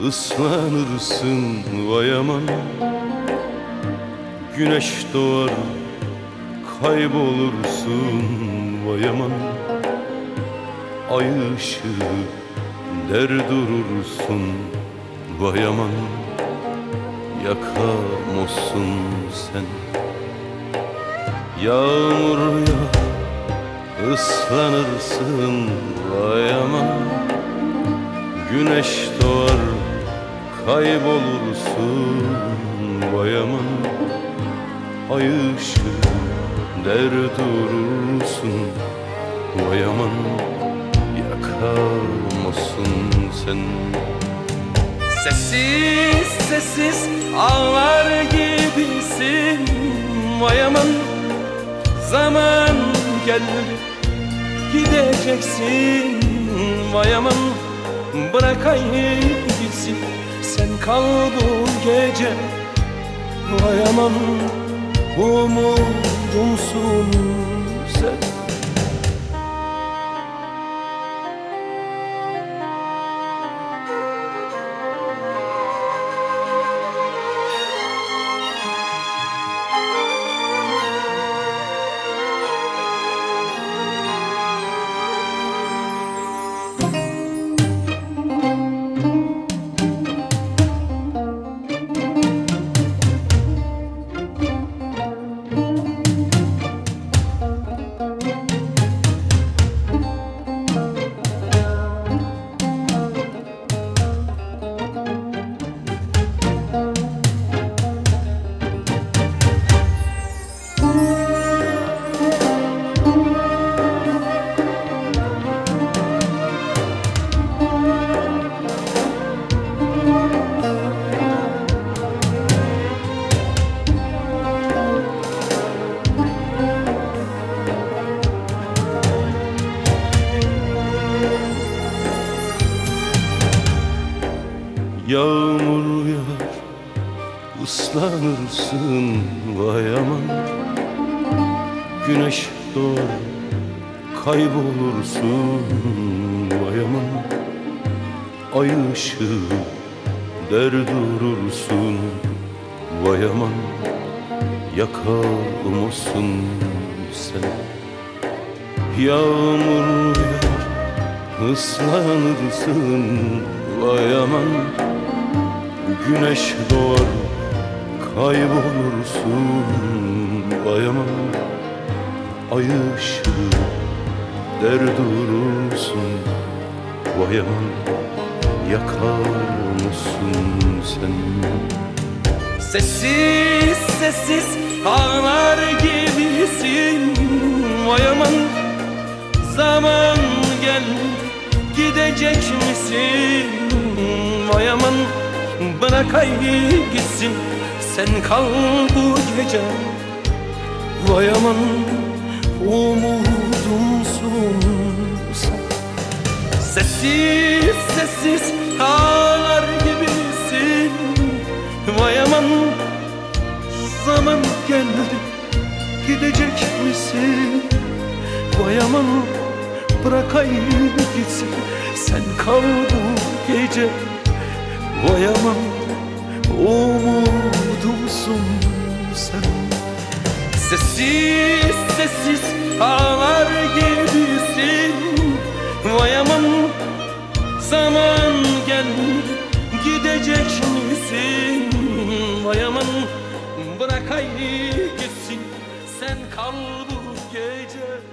ıslanırsın vay aman. Güneş doğar kaybolursun vay aman. Ay ışığı der durursun vay aman. Yakamazsın sen. Yağmur yağar ıslanırsın vay aman. Güneş doğar kaybolursun vay aman. Ay ışığı der durursun vay aman. Yakamazsın sen. Sessiz sessiz ağlar gibisin vay aman. Zaman geldi gideceksin vay aman. Bırak ay gitsin, sen kal bu gece vay aman. Umudumsun sen. Yağmur yağar ıslanırsın vay aman. Güneş doğar kaybolursun vay aman. Ay ışığı der durursun vay aman. Yakamazsın sen. Yağmur yağar ıslanırsın vay aman. Güneş doğar kaybolursun vay aman. Ay ışığı der durursun vay aman. Yakamazsın sen. Sessiz sessiz ağlar gibisin vay aman. Zaman geldi gidecek misin vay aman. Bırak ay gitsin, sen kal bu gece vay aman. Umudumsun sen. Sessiz sessiz ağlar gibisin vay aman. Zaman geldi gidecek misin vay aman. Bırak ay gitsin, sen kal bu gece vay aman. Umudumsun sen. Sessiz sessiz ağlar gibisin vay aman. Zaman geldi gidecek misin vay aman. Bırak ay gitsin, sen kal bu gece